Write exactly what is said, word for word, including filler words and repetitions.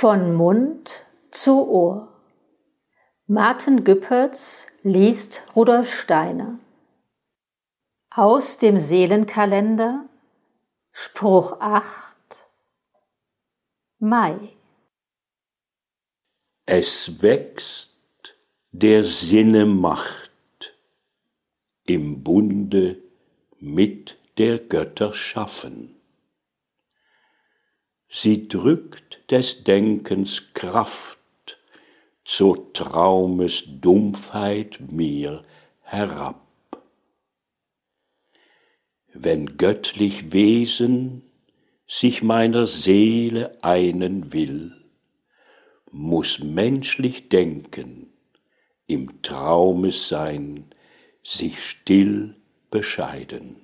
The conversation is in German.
Von Mund zu Ohr. Martin Güppertz liest Rudolf Steiner. Aus dem Seelenkalender, Spruch acht, Mai. Es wächst der Sinne Macht im Bunde mit der Götter Schaffen. Sie drückt des Denkens Kraft zur Traumes Dumpfheit mir herab. Wenn göttlich Wesen sich meiner Seele einen will, muß menschlich Denken im Traume sein, sich still bescheiden.